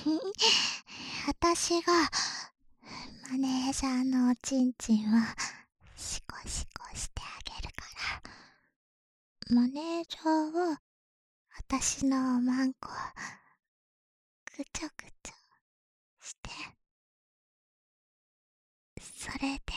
私がマネージャーのおちんちんをシコシコしてあげるから、マネージャーは私のおまんこをぐちょぐちょして、それで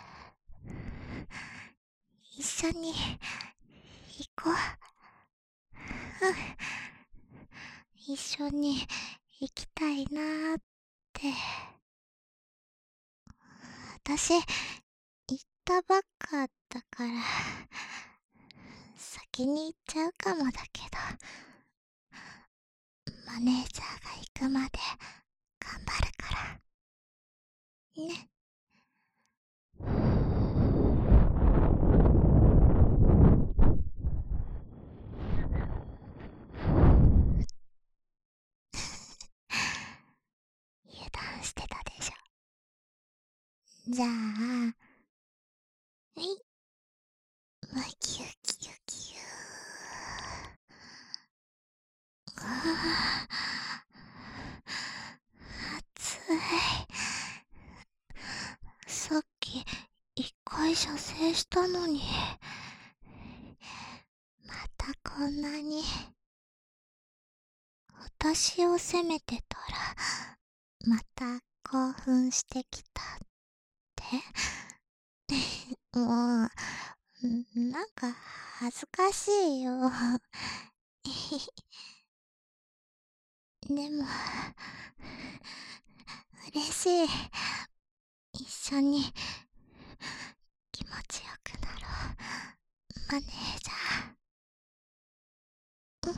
一緒に行こう。うん、一緒に行きたいなーって。私行ったばっかだから先に行っちゃうかもだけど、マネージャーが行くまで頑張るからね。油断してたでしょ。じゃあ、はい、ムキュキュキュー。あー、暑い。さっき一回射精したのに、またこんなに。私を責めてたらまた興奮してきたってもう、なんか恥ずかしいよ。でも嬉しい。一緒に気持ちよくなろう、マネージャー。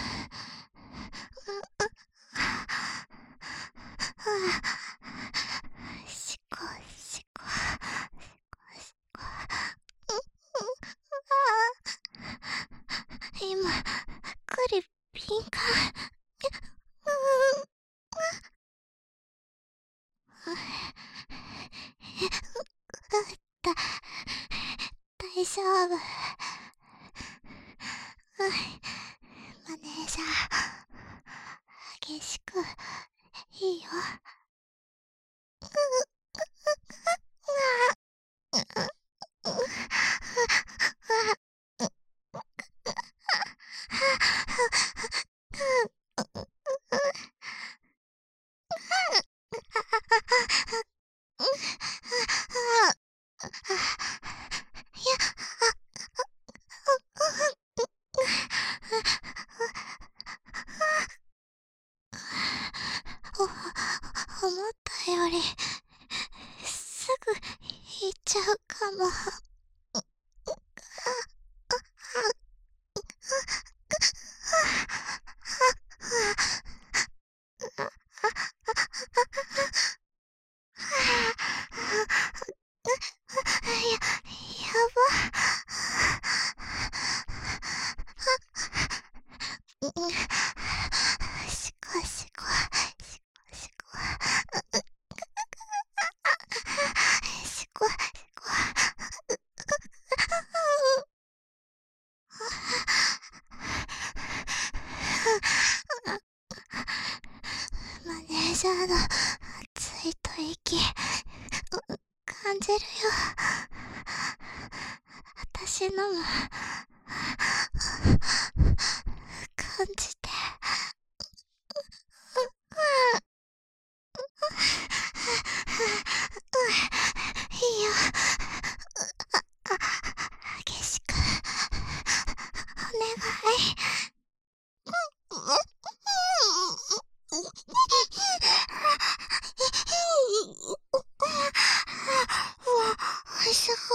しこしこしこ。今クリピンか。だ大丈夫。マネージャー、激しくいいよ。思ったよりすぐ行っちゃうかも。やば。しこしこしこしこしこしこ。マネージャーの熱い吐息感じるよ。私のも感じて。いいよ。激しくお願い。すご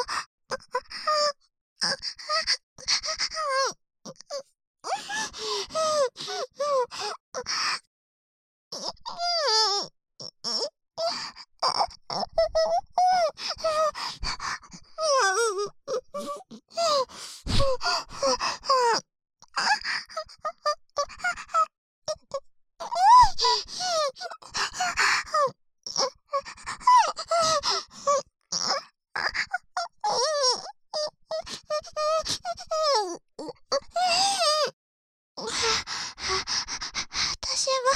私は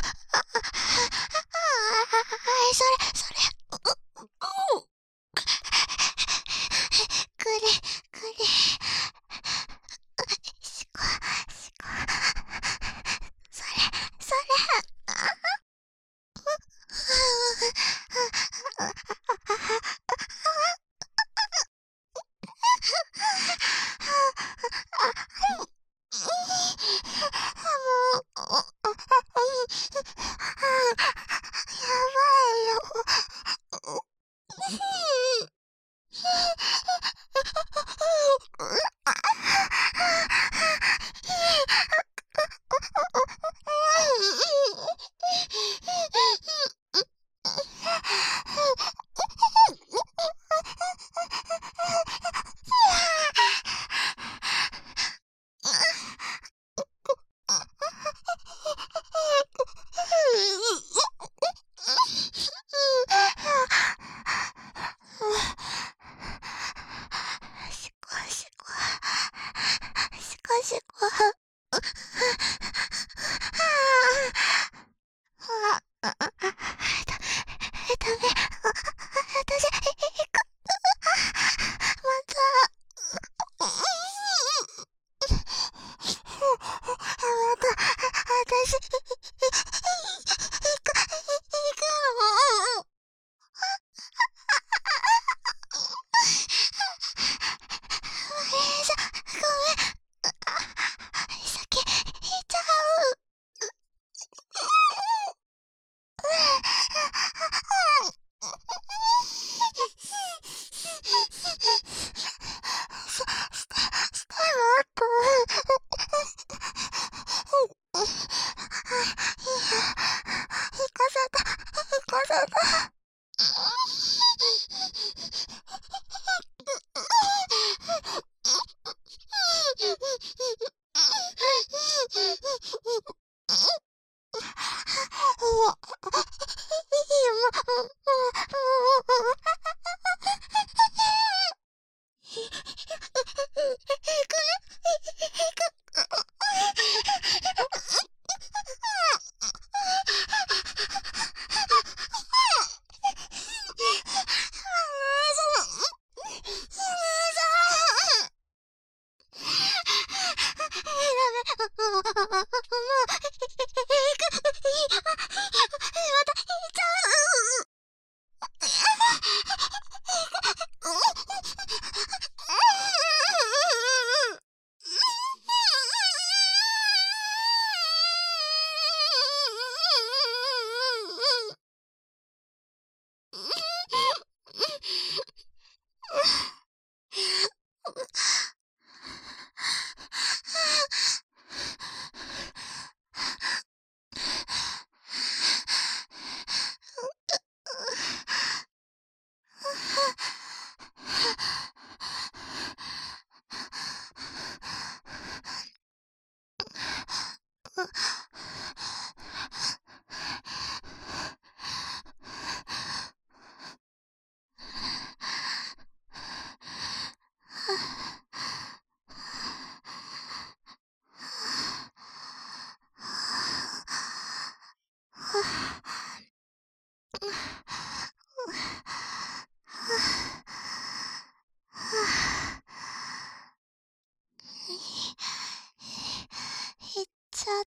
行っちゃった。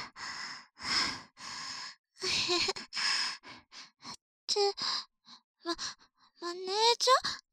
マ、マネージャー。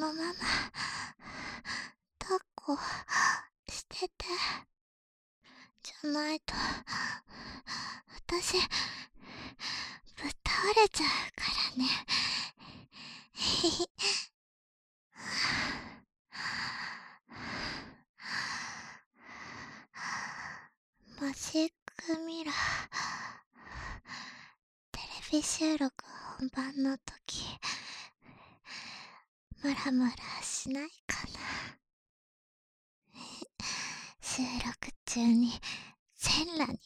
のまま抱っこしてて、じゃないと私ぶっ倒れちゃうからね。ひひ。マジックミラー、テレビ収録本番の時、ムラムラしないかな。収録中に全裸になって。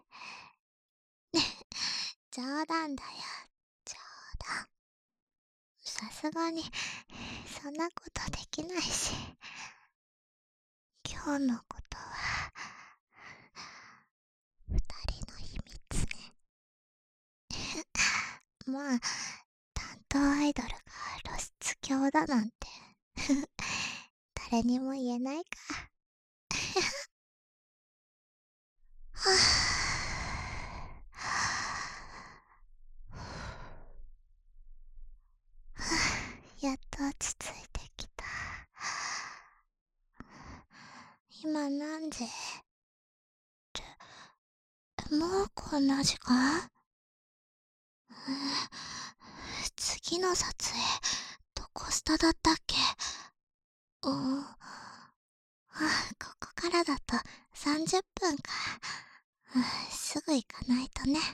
冗談だよ、冗談。さすがにそんなことできないし、今日のことは二人の秘密ね。まあ、担当アイドルが露出狂だなんて誰にも言えないか。はぁ、やっと落ち着いてきた。今何時って、もうこんな時間？次の撮影どこスタだったっけ？ここからだと30分か。すぐ行かないとね。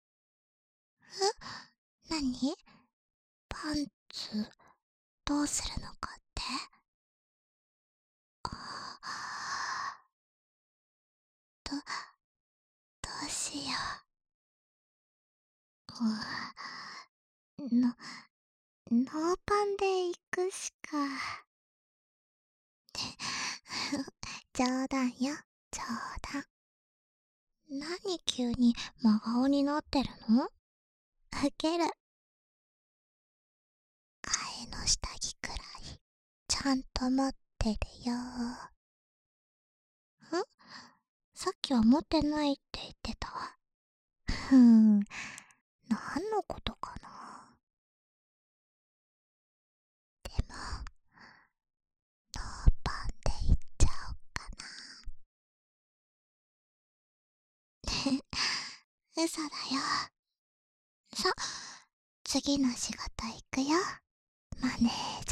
何？パンツどうするのかって？ど、どうしよう。ノーパンで行くしか。冗談よ、冗談。何急に真顔になってるの？ウケる。替えの下着くらいちゃんと持ってるよ。さっきは持ってないって言ってたわ。何のことかな。でもノーパンで行っちゃおうかな。嘘だよ。さ、次の仕事行くよ、マネー